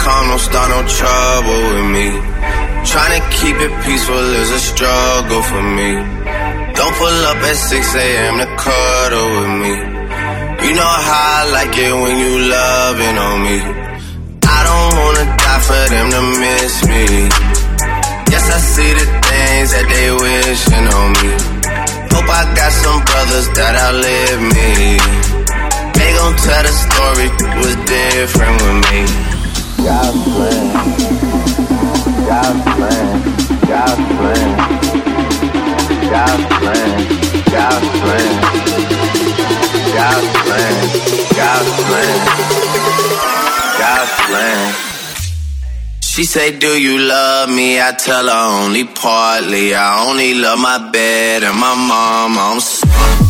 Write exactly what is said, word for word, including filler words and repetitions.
calm, don't start no trouble with me. Trying to keep it peaceful is a struggle for me. Don't pull up at six a.m. to cuddle with me. You know how I like it when you loving on me. I don't wanna die for them to miss me. Yes, I see the things that they wishing on me. Hope I got some brothers that outlive me. They gon' tell the story was different with me. God's plan, God's plan, God's plan, God's plan, God's plan, God's plan, God's plan, God's plan. She say, do you love me? I tell her only partly. I only love my bed and my mom. I'm sorry.